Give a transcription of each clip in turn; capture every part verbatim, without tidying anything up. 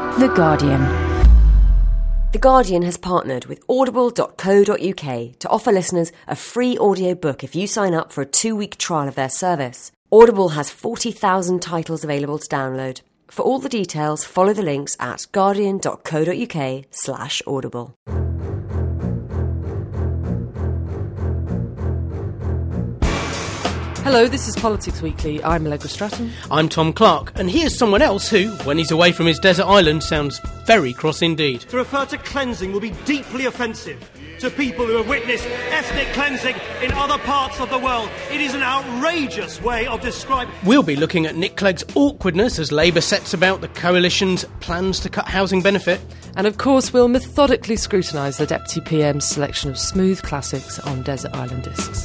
The Guardian. The Guardian has partnered with audible dot co dot uk to offer listeners a free audiobook if you sign up for a two-week trial of their service. Audible has forty thousand titles available to download. For all the details, follow the links at guardian dot co dot uk slash audible. Hello, this is Politics Weekly. I'm Allegra Stratton. I'm Tom Clark, and here's someone else who, when he's away from his desert island, sounds very cross indeed. To refer to cleansing will be deeply offensive to people who have witnessed ethnic cleansing in other parts of the world. It is an outrageous way of describing... We'll be looking at Nick Clegg's awkwardness as Labour sets about the coalition's plans to cut housing benefit. And of course, we'll methodically scrutinise the Deputy P M's selection of smooth classics on Desert Island Discs.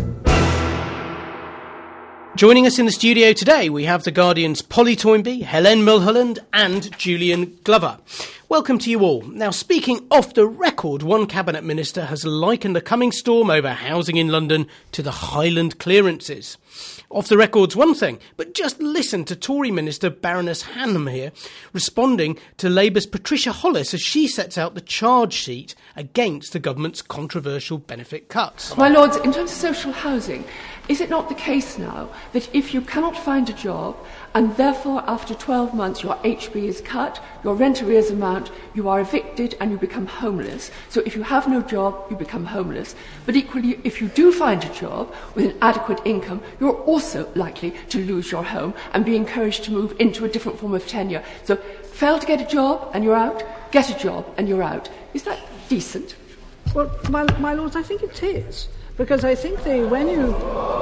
Joining us in the studio today, we have The Guardian's Polly Toynbee, Helen Mulholland and Julian Glover. Welcome to you all. Now, speaking off the record, one Cabinet Minister has likened the coming storm over housing in London to the Highland clearances. Off the record's one thing, but just listen to Tory Minister Baroness Hanham here, responding to Labour's Patricia Hollis as she sets out the charge sheet against the government's controversial benefit cuts. My Lords, in terms of social housing, is it not the case now that if you cannot find a job and therefore after twelve months your H B is cut, your rent arrears amount, you are evicted and you become homeless? So if you have no job, you become homeless. But equally, if you do find a job with an adequate income, you're also likely to lose your home and be encouraged to move into a different form of tenure. So fail to get a job and you're out, get a job and you're out. Is that decent? Well, my, my Lords, I think it is. Because I think they, when you,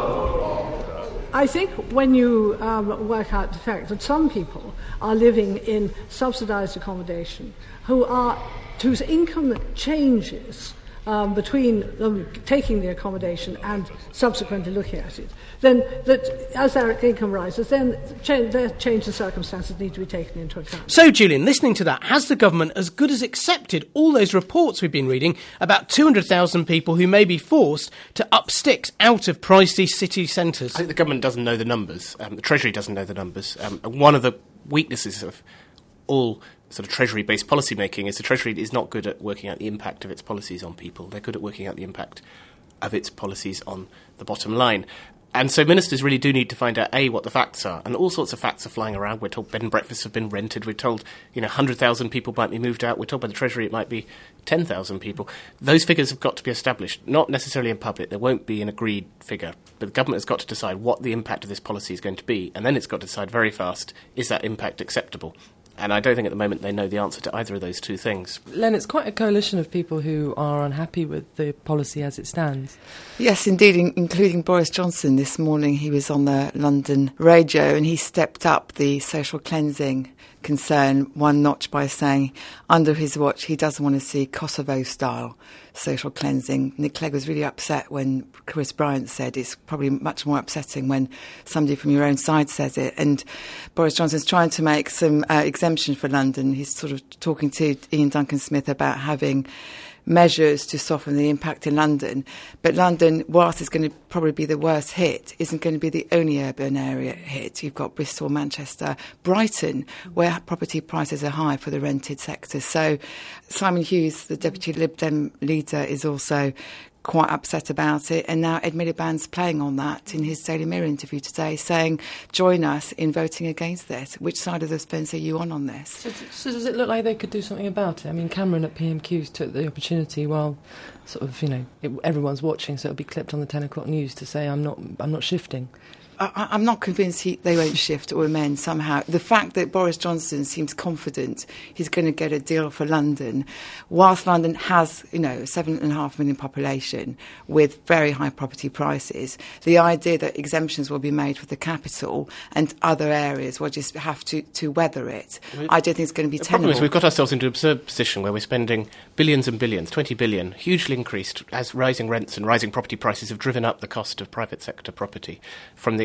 I think when you um, work out the fact that some people are living in subsidised accommodation, who are whose income changes um, between them taking the accommodation and subsequently looking at it, then that as their income rises, then change, their change in circumstances need to be taken into account. So, Julian, listening to that, has the government as good as accepted all those reports we've been reading about two hundred thousand people who may be forced to up sticks out of pricey city centres? I think the government doesn't know the numbers. Um, the Treasury doesn't know the numbers. Um, one of the weaknesses of all sort of Treasury-based policy making is the Treasury is not good at working out the impact of its policies on people. They're good at working out the impact of its policies on the bottom line. And so ministers really do need to find out, A, what the facts are. And all sorts of facts are flying around. We're told bed and breakfasts have been rented. We're told, you know, one hundred thousand people might be moved out. We're told by the Treasury it might be ten thousand people. Those figures have got to be established, not necessarily in public. There won't be an agreed figure. But the government has got to decide what the impact of this policy is going to be. And then it's got to decide very fast, is that impact acceptable? And I don't think at the moment they know the answer to either of those two things. Len, it's quite a coalition of people who are unhappy with the policy as it stands. Yes, indeed, in- including Boris Johnson. This morning he was on the London radio and he stepped up the social cleansing concern one notch by saying under his watch he doesn't want to see Kosovo-style social cleansing. Nick Clegg was really upset when Chris Bryant said it's probably much more upsetting when somebody from your own side says it. And Boris Johnson's trying to make some uh, exemption for London. He's sort of talking to Ian Duncan Smith about having measures to soften the impact in London. But London, whilst it's going to probably be the worst hit, isn't going to be the only urban area hit. You've got Bristol, Manchester, Brighton, where property prices are high for the rented sector. So Simon Hughes, the Deputy Lib Dem leader, is also quite upset about it, and now Ed Miliband's playing on that in his Daily Mirror interview today, saying, join us in voting against this. Which side of the fence are you on on this? So, so does it look like they could do something about it? I mean, Cameron at P M Qs took the opportunity while sort of, you know, it, everyone's watching, so it'll be clipped on the ten o'clock news to say, I'm not, I'm not shifting. I, I'm not convinced he, they won't shift or amend somehow. The fact that Boris Johnson seems confident he's going to get a deal for London, whilst London has, you know, a seven and a half million population with very high property prices, the idea that exemptions will be made for the capital and other areas will just have to, to weather it, I don't think it's going to be the tenable. The problem is we've got ourselves into an absurd position where we're spending billions and billions, twenty billion, hugely increased as rising rents and rising property prices have driven up the cost of private sector property from the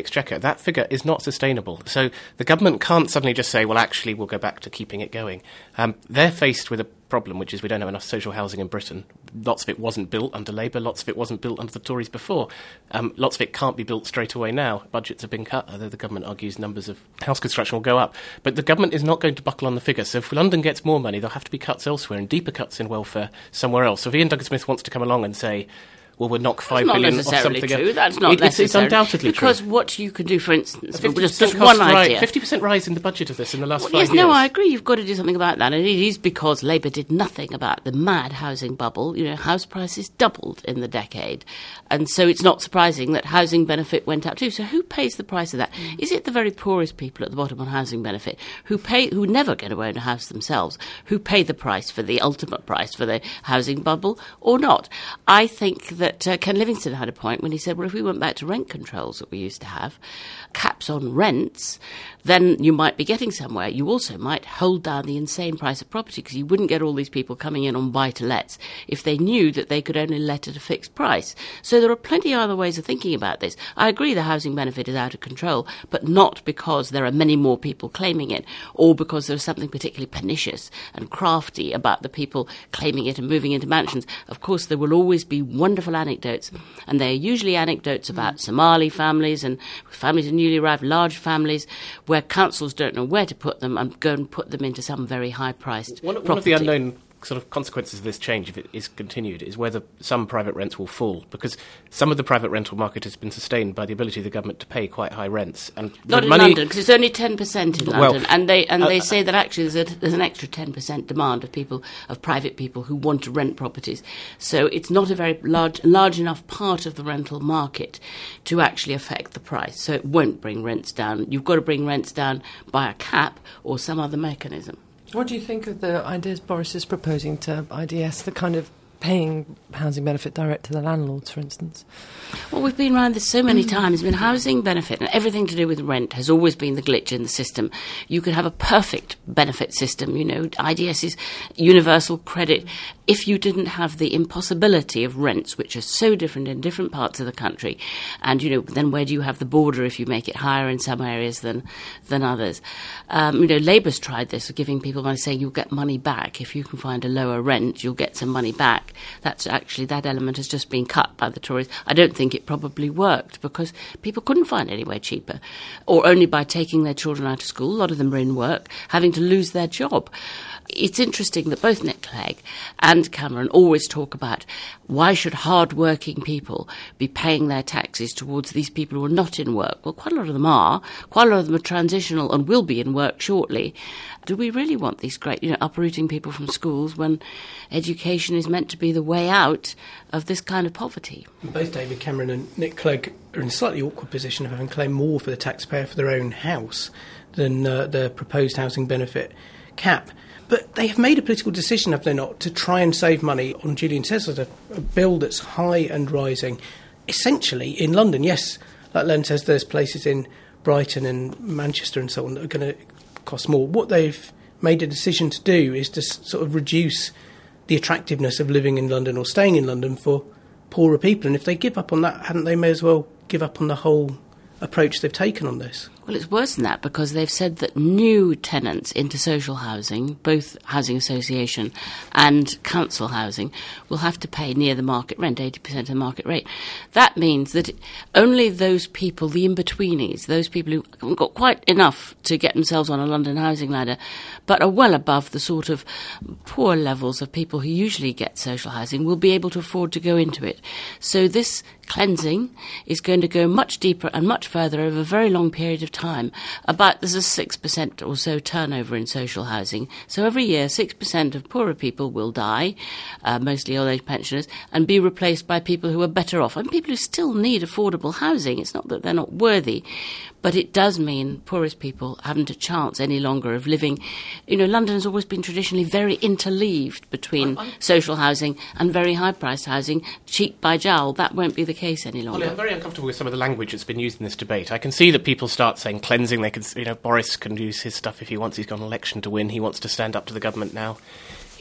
Exchequer, that figure is not sustainable. So the government can't suddenly just say, well, actually, we'll go back to keeping it going. Um, they're faced with a problem, which is we don't have enough social housing in Britain. Lots of it wasn't built under Labour, lots of it wasn't built under the Tories before. Um, lots of it can't be built straight away now. Budgets have been cut, although the government argues numbers of house construction will go up. But the government is not going to buckle on the figure. So if London gets more money, there'll have to be cuts elsewhere and deeper cuts in welfare somewhere else. So if Ian Duncan-Smith wants to come along and say, well, we'll knock five That's billion not off necessarily something. True. That's not it, necessarily it's, it's undoubtedly because true. Because what you can do, for instance, fifty just, percent just one rise, idea. fifty percent rise in the budget of this in the last well, five yes, years. No, I agree. You've got to do something about that. And it is because Labour did nothing about the mad housing bubble. You know, house prices doubled in the decade. And so it's not surprising that housing benefit went up too. So who pays the price of that? Mm. Is it the very poorest people at the bottom on housing benefit who pay, who never going to own a house themselves, who pay the price for the ultimate price for the housing bubble or not? I think that uh, Ken Livingstone had a point when he said, well, if we went back to rent controls that we used to have, caps on rents, then you might be getting somewhere. You also might hold down the insane price of property because you wouldn't get all these people coming in on buy-to-lets if they knew that they could only let at a fixed price. So there are plenty of other ways of thinking about this. I agree the housing benefit is out of control, but not because there are many more people claiming it or because there's something particularly pernicious and crafty about the people claiming it and moving into mansions. Of course, there will always be wonderful anecdotes, and they're usually anecdotes about Somali families and families of newly arrived, large families, where councils don't know where to put them and go and put them into some very high-priced one, property. One of the unknown sort of consequences of this change, if it is continued, is whether some private rents will fall, because some of the private rental market has been sustained by the ability of the government to pay quite high rents. And Not in money London, because it's only ten percent in well, London, and they and uh, they say that actually there's, a, there's an extra ten percent demand of people, of private people who want to rent properties. So it's not a very large large enough part of the rental market to actually affect the price. So it won't bring rents down. You've got to bring rents down by a cap or some other mechanism. What do you think of the ideas Boris is proposing to I D S, the kind of paying housing benefit direct to the landlords, for instance? Well, we've been around this so many times. I mean, housing benefit and everything to do with rent has always been the glitch in the system. You could have a perfect benefit system, you know, I D S is universal credit, if you didn't have the impossibility of rents, which are so different in different parts of the country. And, you know, then where do you have the border if you make it higher in some areas than than others? Um, you know, Labour's tried this, giving people money, saying you'll get money back. If you can find a lower rent, you'll get some money back. That's actually, that element has just been cut by the Tories. I don't think it probably worked because people couldn't find anywhere cheaper, or only by taking their children out of school. A lot of them are in work, having to lose their job. It's interesting that both Nick Clegg and Cameron always talk about why should hard-working people be paying their taxes towards these people who are not in work. Well, quite a lot of them are. Quite a lot of them are transitional and will be in work shortly. Do we really want these great, you know, uprooting people from schools when education is meant to be the way out of this kind of poverty? Both David Cameron and Nick Clegg are in a slightly awkward position of having claimed more for the taxpayer for their own house than uh, the proposed housing benefit cap. But they have made a political decision, have they not, to try and save money on, Julian says, a, a bill that's high and rising. Essentially, in London, yes, like Len says, there's places in Brighton and Manchester and so on that are going to cost more. What they've made a decision to do is to s- sort of reduce the attractiveness of living in London or staying in London for poorer people. And if they give up on that, hadn't they may as well give up on the whole approach they've taken on this? Well, it's worse than that because they've said that new tenants into social housing, both housing association and council housing, will have to pay near the market rent, eighty percent of the market rate. That means that only those people, the in-betweenies, those people who haven't got quite enough to get themselves on a London housing ladder, but are well above the sort of poor levels of people who usually get social housing, will be able to afford to go into it. So this cleansing is going to go much deeper and much further over a very long period of time. About there's a six percent or so turnover in social housing. So every year, six percent of poorer people will die, uh, mostly old age pensioners, and be replaced by people who are better off. And people who still need affordable housing. It's not that they're not worthy, but it does mean poorest people haven't a chance any longer of living. You know, London has always been traditionally very interleaved between I'm, I'm, social housing and very high-priced housing, cheek by jowl. That won't be the case any longer. Well, I'm very uncomfortable with some of the language that's been used in this debate. I can see that people start saying cleansing. They can, you know, Boris can use his stuff if he wants. He's got an election to win. He wants to stand up to the government now.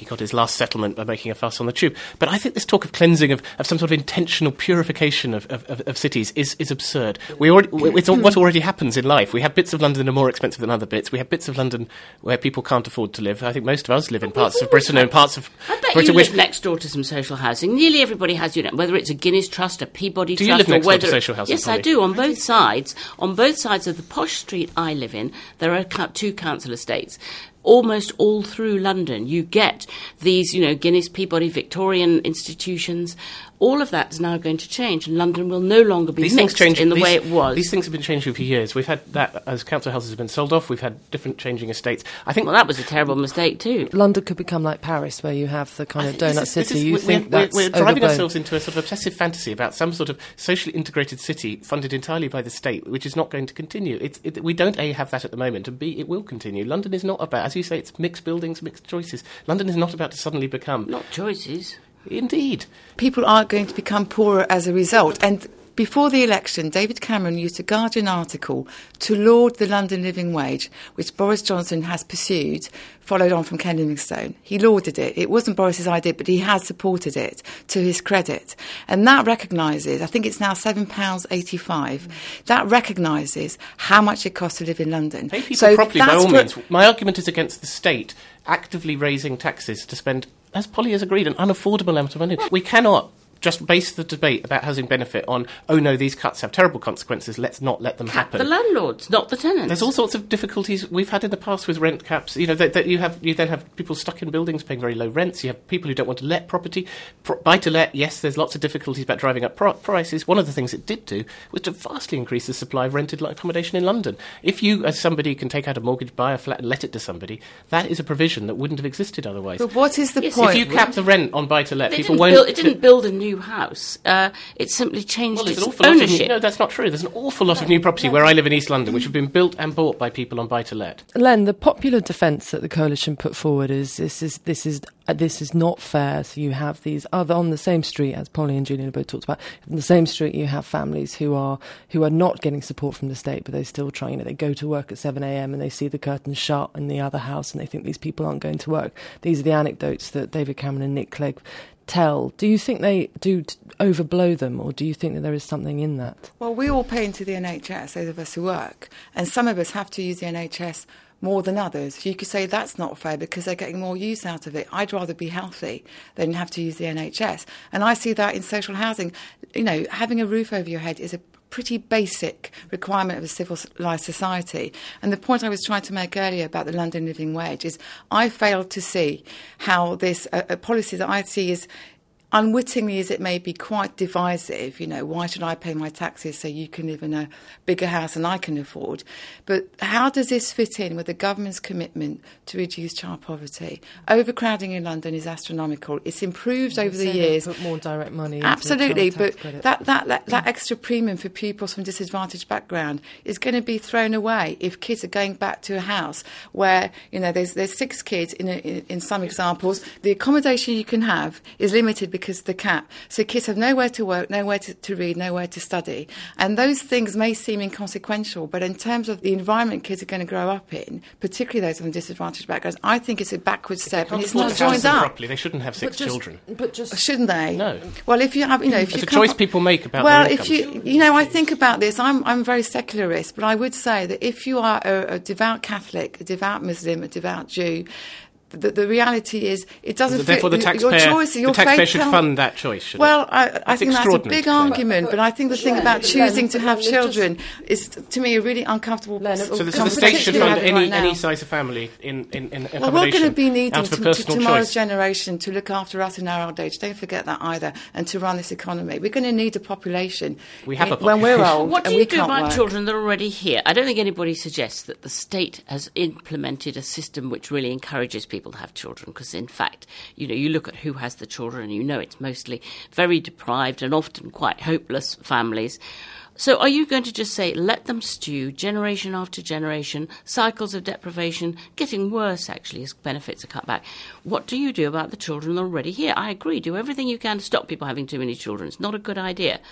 he got his last settlement by making a fuss on the tube. But I think this talk of cleansing, of, of some sort of intentional purification of, of, of cities is, is absurd. We already, it's what already happens in life. We have bits of London that are more expensive than other bits. We have bits of London where people can't afford to live. I think most of us live in parts of Britain and parts of I bet Britain you which live next door to some social housing. Nearly everybody has, you know, whether it's a Guinness Trust, a Peabody Do Trust, you live next or whether door to social housing? Yes, I do. On both sides, on both sides of the posh street I live in, there are two council estates. Almost all through London, you get these, you know, Guinness, Peabody, Victorian institutions. All of that is now going to change, and London will no longer be these mixed change, in the these, way it was. These things have been changing for years. We've had that as council houses have been sold off. We've had different changing estates. I think well, that was a terrible mistake too. London could become like Paris, where you have the kind of donut is, city. Is, you we're, think we're, that's we're driving overblown. ourselves into a sort of obsessive fantasy about some sort of socially integrated city funded entirely by the state, which is not going to continue. It's, it, we don't A, have that at the moment, and B, it will continue. London is not about, as you say, it's mixed buildings, mixed choices. London is not about to suddenly become... Not choices. Indeed. People are going to become poorer as a result. And before the election, David Cameron used a Guardian article to laud the London living wage, which Boris Johnson has pursued, followed on from Ken Livingstone. He lauded it. It wasn't Boris's idea, but he has supported it to his credit. And that recognises, I think it's now seven pounds eighty-five, mm. that recognises how much it costs to live in London. Pay people so properly, by all for, means. My argument is against the state actively raising taxes to spend, as Polly has agreed, an unaffordable amount of money. We cannot just base the debate about housing benefit on, oh no, these cuts have terrible consequences, let's not let them Cap happen. the landlords, not the tenants. There's all sorts of difficulties we've had in the past with rent caps. You know, that, that you have, you then have people stuck in buildings paying very low rents. You have people who don't want to let property. Pro- buy to let, yes, there's lots of difficulties about driving up pro- prices. One of the things it did do was to vastly increase the supply of rented accommodation in London. If you, as somebody, can take out a mortgage, buy a flat and let it to somebody, that is a provision that wouldn't have existed otherwise. But what is the Yes, point? If you cap the rent on buy to let, They people didn't won't. build, it didn't build a new house. Uh, it simply changed Well, there's its an awful lot of ownership. new, no, that's not true. There's an awful lot of new property where I live in East London, which have been built and bought by people on buy-to-let. Len, the popular defence that the coalition put forward is this is this is uh, this is not fair. So you have these other on the same street, as Polly and Julian have both talked about. On the same street, you have families who are who are not getting support from the state, but they're still trying. You know, they go to work at seven a.m. and they see the curtains shut in the other house, and they think these people aren't going to work. These are the anecdotes that David Cameron and Nick Clegg tell. Do you think they do t- overblow them, or do you think that there is something in that? Well, we all pay into the N H S, those of us who work, and some of us have to use the N H S more than others. You could say that's not fair because they're getting more use out of it. I'd rather be healthy than have to use the N H S. And I see that in social housing. You know, having a roof over your head is a pretty basic requirement of a civilised society. And the point I was trying to make earlier about the London living wage is I failed to see how this a, a policy that I see is, unwittingly as it may be, quite divisive. You know, why should I pay my taxes so you can live in a bigger house than I can afford? But how does this fit in with the government's commitment to reduce child poverty? Overcrowding in London is astronomical. It's improved over the years. Put more direct money into Absolutely, child but tax credit. that, that, that, that extra premium for pupils from disadvantaged background is going to be thrown away if kids are going back to a house where, you know, there's there's six kids in, a, in, in some examples. The accommodation you can have is limited because because of the cap. So kids have nowhere to work, nowhere to, to read, nowhere to study. And those things may seem inconsequential, but in terms of the environment kids are going to grow up in, particularly those from disadvantaged backgrounds, I think it's a backward step and it's not joined up. Properly. They shouldn't have six but just, children. But just Shouldn't they? No. Well, if you have, you know, if it's you a choice up, people make about well, their if income. you, you know, I think about this. I'm I'm very secularist, but I would say that if you are a, a devout Catholic, a devout Muslim, a devout Jew, The, the reality is, it doesn't so therefore fit the taxpayer, your choice. Your the taxpayer faith should can't, fund that choice, should Well, it? I, I think that's a big argument, but I think the thing about choosing to have children is, to me, a really uncomfortable. So the, so the state should fund any, any size of family in, in, in accommodation. Well, we're going to be needing out of to, personal to tomorrow's choice. generation to look after us in our old age. Don't forget that either, and to run this economy. We're going to need a population. We have a when we're population. old. What do and you we do can't about work. children that are already here? I don't think anybody suggests that the state has implemented a system which really encourages people to have children, because in fact, you know, you look at who has the children and you know it's mostly very deprived and often quite hopeless families. So are you going to just say, let them stew generation after generation, cycles of deprivation, getting worse actually as benefits are cut back? What do you do about the children already here? I agree, do everything you can to stop people having too many children. It's not a good idea.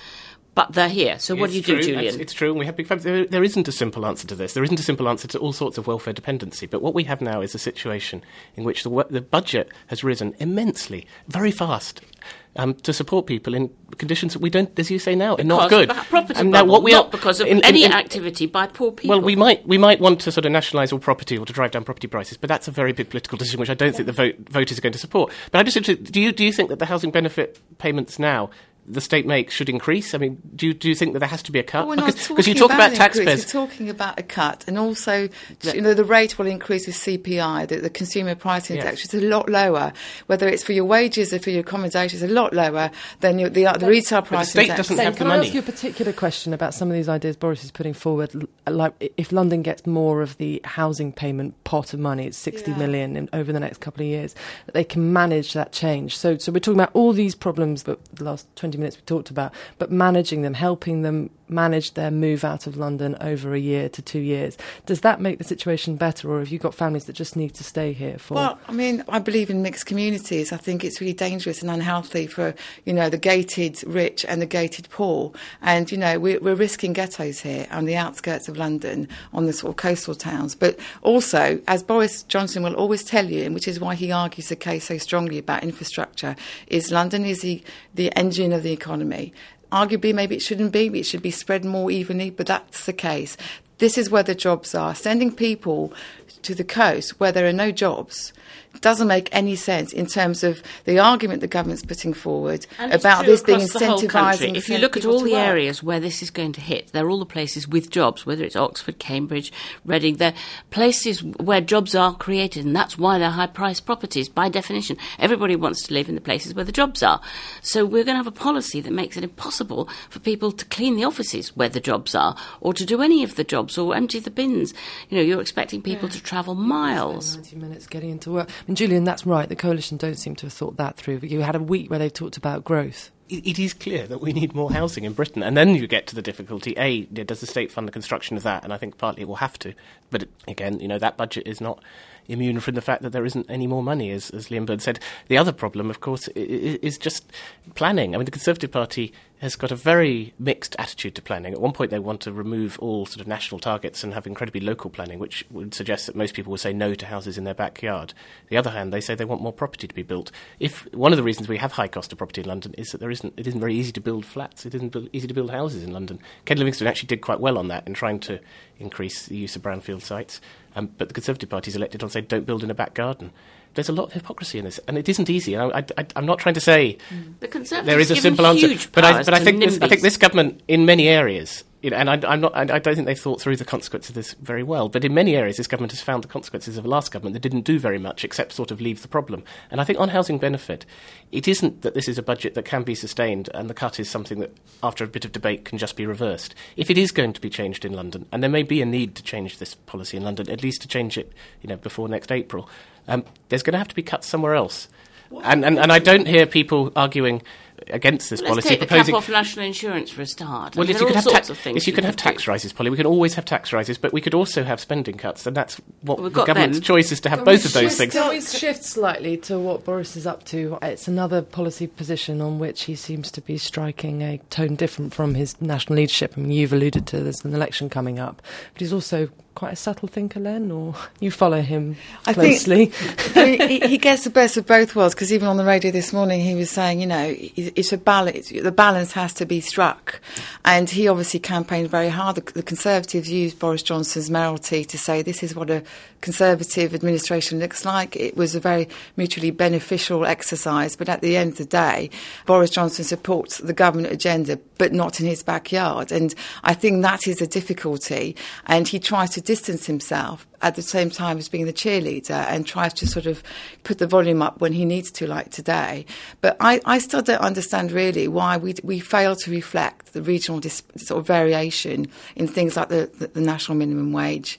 but they're here. So what It's do you do, true. Julian? It's, it's true, and we have big families. There, there isn't a simple answer to this. There isn't a simple answer to all sorts of welfare dependency. But what we have now is a situation in which the, the budget has risen immensely, very fast, um, to support people in conditions that we don't, as you say now, are not good. Because of property and bubble, now what we not are, because of in, in, any in, activity by poor people. Well, we might we might want to sort of nationalise all property or to drive down property prices, but that's a very big political decision, which I don't think the vote, voters are going to support. But I'm just interested, do you do you think that the housing benefit payments now the state makes should increase? I mean, do you, do you think that there has to be a cut? Well, because because you talk about an taxpayers. You're talking about a cut, and also, you know, the rate will increase with C P I, the, the consumer price index, Yes. which is a lot lower. Whether it's for your wages or for your accommodation, it's a lot lower than your, the, the retail price state index. doesn't Sam, have the can I money. ask you a particular question about some of these ideas Boris is putting forward? L- Like, if London gets more of the housing payment pot of money, it's sixty Yeah. million in, over the next couple of years, that they can manage that change. So, so we're talking about all these problems that the last twenty minutes we talked about, but managing them, helping them manage their move out of London over a year to two years. Does that make the situation better, or have you got families that just need to stay here for? Well, I mean, I believe in mixed communities. I think it's really dangerous and unhealthy for, you know, the gated rich and the gated poor. And, you know, we're, we're risking ghettos here on the outskirts of London, on the sort of coastal towns. But also, as Boris Johnson will always tell you, and which is why he argues the case so strongly about infrastructure, is London is the, the engine of the economy. Arguably, maybe it shouldn't be. It should be spread more evenly, but that's the case. This is where the jobs are. Sending people to the coast where there are no jobs doesn't make any sense in terms of the argument the government's putting forward And it's about true this being across the whole country. incentivising. If you send look at people all to the work. areas where this is going to hit, they're all the places with jobs, whether it's Oxford, Cambridge, Reading. They're places where jobs are created, and that's why they're high-priced properties, by definition. Everybody wants to live in the places where the jobs are. So we're going to have a policy that makes it impossible for people to clean the offices where the jobs are, or to do any of the jobs, or empty the bins. You know, you're expecting people Yeah. to travel miles. ninety minutes getting into work. And Julian, that's right. The coalition don't seem to have thought that through. But you had a week where they talked about growth. It, it is clear that we need more housing in Britain, and then you get to the difficulty. A, does the state fund the construction of that? And I think partly it will have to. But again, you know, that budget is not immune from the fact that there isn't any more money, as, as Liam Bird said. The other problem, of course, is, is just planning. I mean, the Conservative Party has got a very mixed attitude to planning. At one point, they want to remove all sort of national targets and have incredibly local planning, which would suggest that most people would say no to houses in their backyard. On the other hand, they say they want more property to be built. If one of the reasons we have high cost of property in London is that there isn't, it isn't very easy to build flats. It isn't bu- easy to build houses in London. Ken Livingstone actually did quite well on that in trying to increase the use of brownfield sites. Um, but the Conservative Party's elected on saying don't build in a back garden. There's a lot of hypocrisy in this, and it isn't easy. And I, I, I'm not trying to say The Conservatives there is a given simple answer, huge but I, powers but I to think this, I think NIMBYs. this government, in many areas, you know, and I, I'm not, I, I don't think they've thought through the consequences of this very well. But in many areas, this government has found the consequences of the last government that didn't do very much, except sort of leave the problem. And I think on housing benefit, it isn't that this is a budget that can be sustained, and the cut is something that, after a bit of debate, can just be reversed. If it is going to be changed in London, and there may be a need to change this policy in London, at least to change it, you know, before next April, um, there's going to have to be cuts somewhere else. And, and and I don't hear people arguing against this Let's policy, take the proposing. cap off national insurance for a start. Well, I mean, yes, there you are can all have sorts ta- of things. yes, you we can have could tax do. rises, Polly. We can always have tax rises, but we could also have spending cuts, and that's what Well, we've the got government's them. choice is to have Can both we of those shift- things. Can we shift slightly to what Boris is up to? It's another policy position on which he seems to be striking a tone different from his national leadership. I mean, you've alluded to there's an election coming up, but he's also quite a subtle thinker, Len, or you follow him I closely? think I mean, he, he gets the best of both worlds, because even on the radio this morning he was saying, you know, it- it's a balance. The balance has to be struck, and he obviously campaigned very hard. The, the Conservatives used Boris Johnson's mayoralty to say this is what a Conservative administration looks like. It was a very mutually beneficial exercise, but at the end of the day, Boris Johnson supports the government agenda, but not in his backyard. And I think that is a difficulty, and he tries to distance himself at the same time as being the cheerleader, and tries to sort of put the volume up when he needs to, like today. But I, I still don't understand really why we we fail to reflect the regional dis, sort of variation in things like the, the, the national minimum wage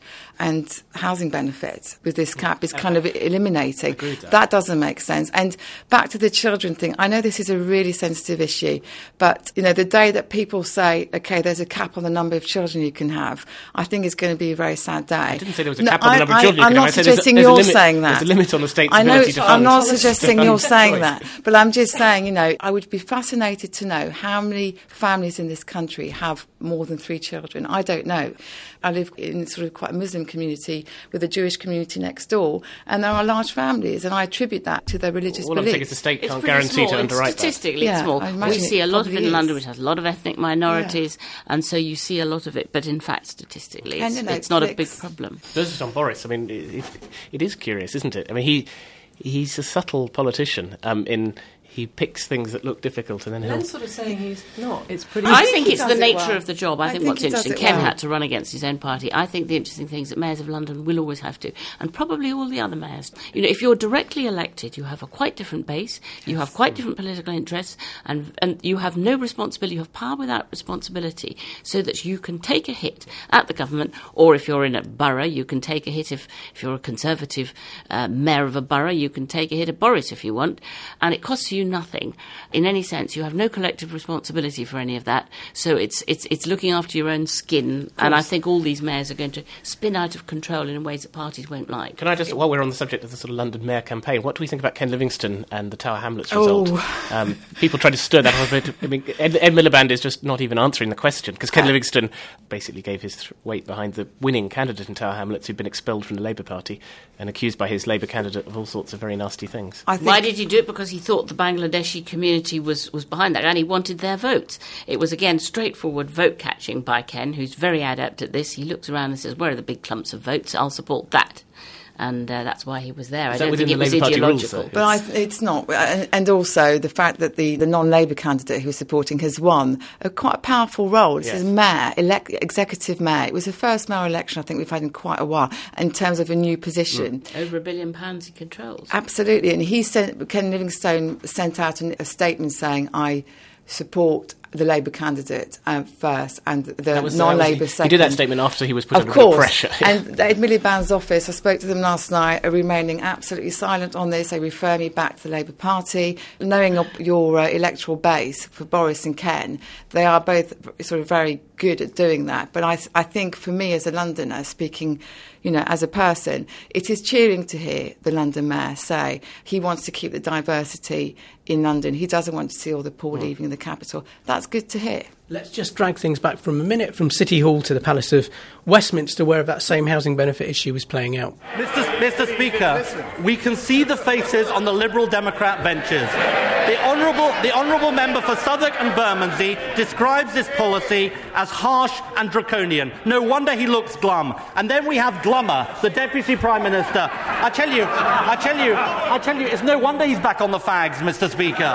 and housing benefit with this cap is kind of eliminating. That. that doesn't make sense. And back to the children thing, I know this is a really sensitive issue, but, you know, the day that people say, OK, there's a cap on the number of children you can have, I think it's going to be a very sad day. I didn't say there was a no, cap on I, the number of I, children you I'm can not have. suggesting there's a, there's you're a limit, saying that. There's a limit on the state's I know, ability to fund. I'm not suggesting to you're fund saying choice. that, but I'm just saying, you know, I would be fascinated to know how many families in this country have more than three children. I don't know. I live in sort of quite a Muslim community with a Jewish community next door, and there are large families, and I attribute that to their religious All beliefs. I'm saying is the state It's can't pretty guarantee small. to It's underwrite statistically Yeah, it's small. I We imagine see it a lot of it probably in is. London, which has a lot of ethnic minorities, and so you see a lot of it. But in fact, statistically, And it's, the it's not a Netflix. big problem. This is on Boris. I mean, it, it, it is curious, isn't it? I mean, he he's a subtle politician. Um, in he picks things that look difficult, and then he'll. Ben's sort of saying he's not. It's pretty. I think think he it's does the it nature well. of the job. I, I think, think what's he does interesting, it Ken well. had to run against his own party. I think the interesting thing is that mayors of London will always have to, and probably all the other mayors. You know, if you're directly elected, you have a quite different base, you have quite different political interests, and, and you have no responsibility. You have power without responsibility, so that you can take a hit at the government, or if you're in a borough, you can take a hit. If, if you're a Conservative uh, mayor of a borough, you can take a hit at Boris if you want, and it costs you nothing in any sense. You have no collective responsibility for any of that, so it's it's it's looking after your own skin, and I think all these mayors are going to spin out of control in ways that parties won't like. Can I just, while we're on the subject of the sort of London mayor campaign, what do we think about Ken Livingstone and the Tower Hamlets result? Oh. Um, people try to stir that up a bit. I mean, Ed, Ed Miliband is just not even answering the question, because Ken Livingstone basically gave his th- weight behind the winning candidate in Tower Hamlets, who'd been expelled from the Labour Party and accused by his Labour candidate of all sorts of very nasty things. I think Why did he do it? Because he thought the Bangladeshi community was, was behind that, and he wanted their votes. It was, again, straightforward vote catching by Ken, who's very adept at this. He looks around and says, where are the big clumps of votes? I'll support that. And uh, that's why he was there. Is I that don't within think it the was Labour Party rules, ideological. though? But I, it's not. And and also the fact that the, the non-Labour candidate who was supporting has won a quite a powerful role. It's Yes. as mayor, elect, executive mayor. It was the first mayor election I think we've had in quite a while in terms of a new position. Over a billion pounds he controls. Absolutely. And he sent, Ken Livingstone sent out an, a statement saying, I support the Labour candidate um, first and the That was- non-Labour that was- second. He did that statement after he was put Of under course. pressure. And the Ed Miliband's office, I spoke to them last night, are remaining absolutely silent on this. They refer me back to the Labour Party. Knowing your, your uh, electoral base for Boris and Ken, they are both sort of very good at doing that. But I, I think for me as a Londoner, speaking, you know, as a person, it is cheering to hear the London Mayor say he wants to keep the diversity in London. He doesn't want to see all the poor leaving the capital. That's good to hear. Let's just drag things back from a minute from City Hall to the Palace of Westminster, where that same housing benefit issue was playing out. Mister Mister Speaker, we can see the faces on the Liberal Democrat benches. The honourable, the honourable member for Southwark and Bermondsey describes this policy as harsh and draconian. No wonder he looks glum. And then we have Glummer, the Deputy Prime Minister. I tell you, I tell you, I tell you, it's no wonder he's back on the fags, Mister Speaker.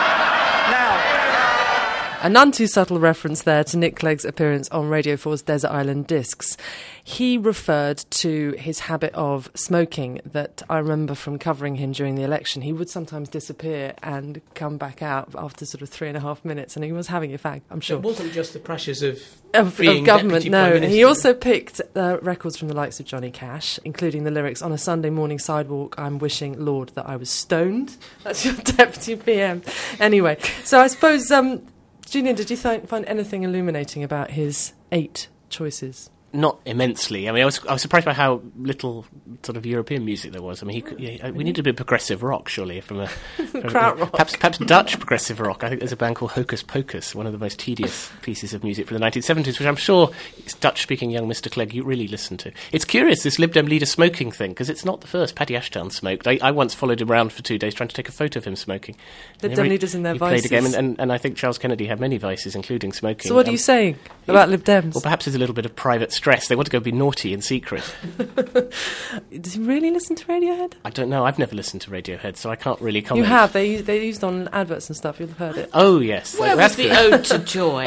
Now, A none too subtle reference there to Nick Clegg's appearance on Radio four's Desert Island Discs. He referred to his habit of smoking that I remember from covering him during the election. He would sometimes disappear and come back out after sort of three and a half minutes, and he was having a fag, I'm sure. It wasn't just the pressures of, Of, being of government, Deputy no. Prime And he Minister. also picked uh, records from the likes of Johnny Cash, including the lyrics, "On a Sunday morning sidewalk, I'm wishing, Lord, that I was stoned." That's your Deputy P M. Anyway, so I suppose... Um, Julian, did you th- find anything illuminating about his eight choices? Not immensely. I mean, I was I was surprised by how little sort of European music there was. I mean, he, could- yeah, we need a bit of progressive rock, surely, from a from Krautrock. perhaps perhaps Dutch progressive rock. I think there's a band called Hocus Pocus, one of the most tedious pieces of music from the nineteen seventies, which I'm sure Dutch-speaking young Mister Clegg you really listen to. It's curious, this Lib Dem leader smoking thing, because it's not the first. Paddy Ashdown smoked. I, I once followed him around for two days trying to take a photo of him smoking. Lib And Dem every- leaders in their he played a game, vices. and, and, and I think Charles Kennedy had many vices, including smoking. So what are Um, you saying about Lib Dems? Well, perhaps there's a little bit of private stress. They want to go be naughty in secret. Does he really listen to Radiohead? I don't know. I've never listened to Radiohead, so I can't really comment. You have. They they used on adverts and stuff. You'll have heard it. Oh, yes. Where That's was the good. ode to joy,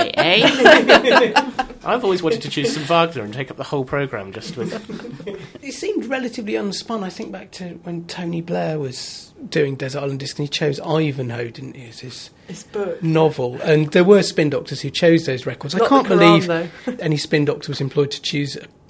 eh? I've always wanted to choose some Wagner and take up the whole programme just with... It seemed relatively unspun. I think back to when Tony Blair was doing Desert Island Discs, and he chose Ivanhoe, didn't he, as his His book. novel. And there were spin doctors who chose those records. I Not can't the Quran, believe though. any spin doctor was employed to choose a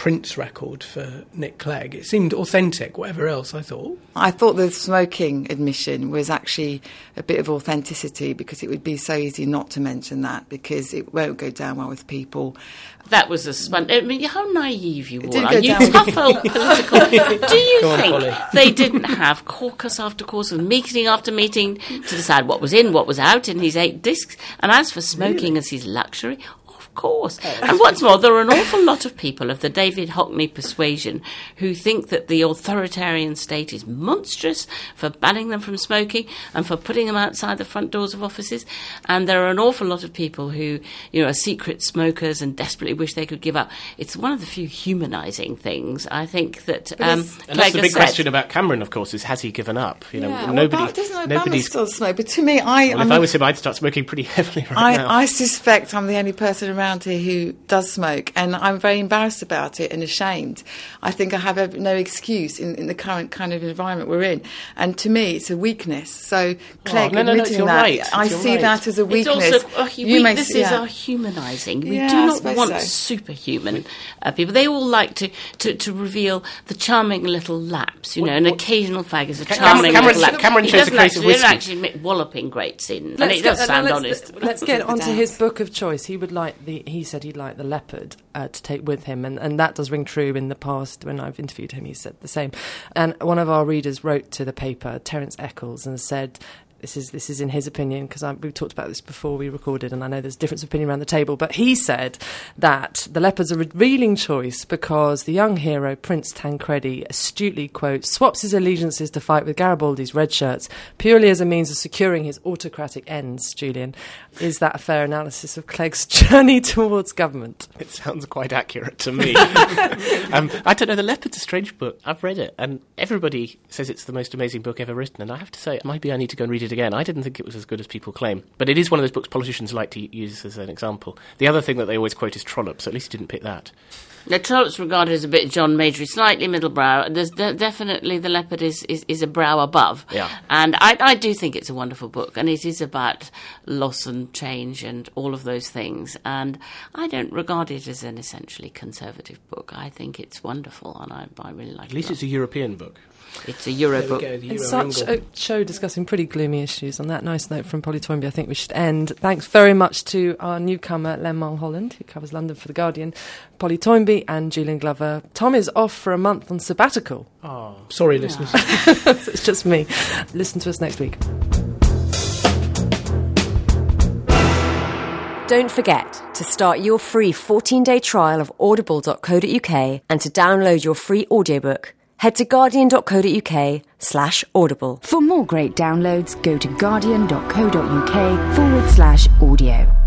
Prince record for Nick Clegg. It seemed authentic, whatever else, I thought. I thought the smoking admission was actually a bit of authenticity, because it would be so easy not to mention that, because it won't go down well with people. That was a spun. I mean, how naive you It all did are. go You down. tough old political. Do you Go on, think Polly. they didn't have caucus after caucus, meeting after meeting to decide what was in, what was out in his eight discs? And as for smoking as his luxury, of course. And what's more, there are an awful lot of people of the David Hockney persuasion who think that the authoritarian state is monstrous for banning them from smoking and for putting them outside the front doors of offices. And there are an awful lot of people who, you know, are secret smokers and desperately wish they could give up. It's one of the few humanising things, I think, that um, And Clegg that's the big has said. question about Cameron, of course, is has he given up? You know, Yeah, well, nobody, Obama- doesn't Obama nobody's. still smoke? But to me, I, Well, I if mean, I was him, I'd start smoking pretty heavily right now. I, I suspect I'm the only person around here who does smoke, and I'm very embarrassed about it and ashamed. I think I have ev- no excuse in, in the current kind of environment we're in, and to me, it's a weakness. So, Clegg, no, no, no, admitting you're that, right. I You're see right. that as a It's weakness. also, uh, You may weaknesses see- yeah. are humanising. We Yeah, do I not suppose want so. superhuman uh, people. They all like to, to, to reveal the charming little lapse, you know, an occasional fag is a Ca- charming Cameron- little lapse. Cameron He chose doesn't a case of actually, they don't whiskey. actually admit walloping great sin. And Let's it does get- sound let's, honest. Let's get on to Doubt. his book of choice. He would like the. He said he'd like the Leopard uh, to take with him, and, and that does ring true. In the past, when I've interviewed him, he said the same. And one of our readers wrote to the paper, Terence Eccles, and said, This is this is in his opinion, because we've talked about this before we recorded, and I know there's difference of opinion around the table, but he said that the Leopard's a revealing choice because the young hero, Prince Tancredi, astutely, quote, swaps his allegiances to fight with Garibaldi's red shirts purely as a means of securing his autocratic ends, Julian. Is that a fair analysis of Clegg's journey towards government? It sounds quite accurate to me. um, I don't know, The Leopard's a strange book. I've read it, and everybody says it's the most amazing book ever written, and I have to say, maybe I need to go and read it again. I didn't think it was as good as people claim. But it is one of those books politicians like to use as an example. The other thing that they always quote is Trollope, so at least he didn't pick that. Now, Trollope's regarded as a bit John Majory, slightly middle brow. There's de- definitely The Leopard is, is, is a brow above. Yeah. And I, I do think it's a wonderful book, and it is about loss and change and all of those things. And I don't regard it as an essentially conservative book. I think it's wonderful, and I, I really like it. At least it's a European book. It's a Euro There we book. go, the It's Euro such angle. a show discussing pretty gloomy issues. On that nice note from Polly Toynbee, I think we should end. Thanks very much to our newcomer, Len Mulholland, who covers London for The Guardian, Polly Toynbee and Julian Glover. Tom is off for a month on sabbatical. Oh, Sorry, listeners. It's just me. Listen to us next week. Don't forget to start your free fourteen-day trial of audible dot co dot uk and to download your free audiobook. Head to guardian dot co dot uk slash audible. For more great downloads, go to guardian dot co dot uk forward slash audio.